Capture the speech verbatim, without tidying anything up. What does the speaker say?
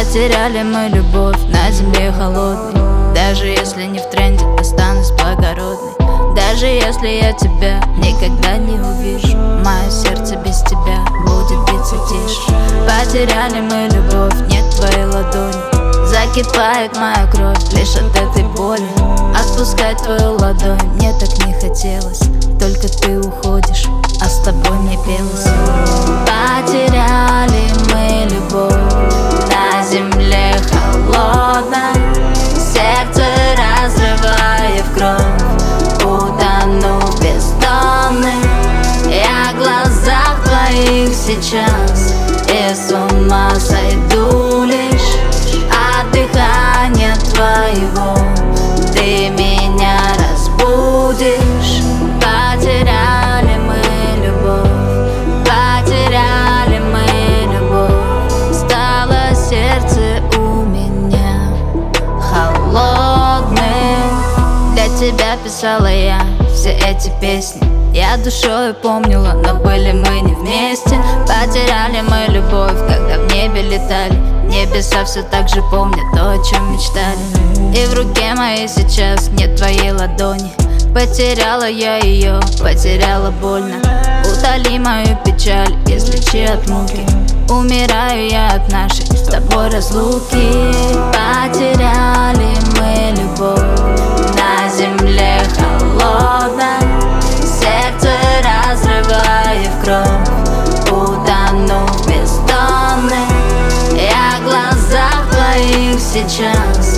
Потеряли мы любовь на земле холодной. Даже если не в тренде, останусь благородной. Даже если я тебя никогда не увижу, мое сердце без тебя будет биться тише. Потеряли мы любовь, нет твоей ладони. Закипает моя кровь лишь от этой боли. Отпускать твою ладонь мне так не хотелось. Только ты уходишь, а с тобой мне пелось. Потеряли мы любовь на земле холодной. Сердце разрывая в кровь, утону в бездонной. Я в глазах твоих сейчас и с ума сойду лишь от дыхания твоего. Ты меня разбудишь. Потеряли мы любовь, потеряли мы любовь. Стало сердце у меня холодным. Для тебя писала я все эти песни. Я душою помнила, но были мы не вместе. Потеряли мы любовь, когда в небе летали. Небеса все так же помнят то, о чем мечтали. И в руке моей сейчас нет твоей ладони. Потеряла я ее, потеряла больно. Утоли мою печаль, излечи от муки. Умираю я от нашей с тобой разлуки. Потеряли мы любовь на земле холодной. Сердце разрывая в кровь, утону в бездонной. Я в глазах твоих сейчас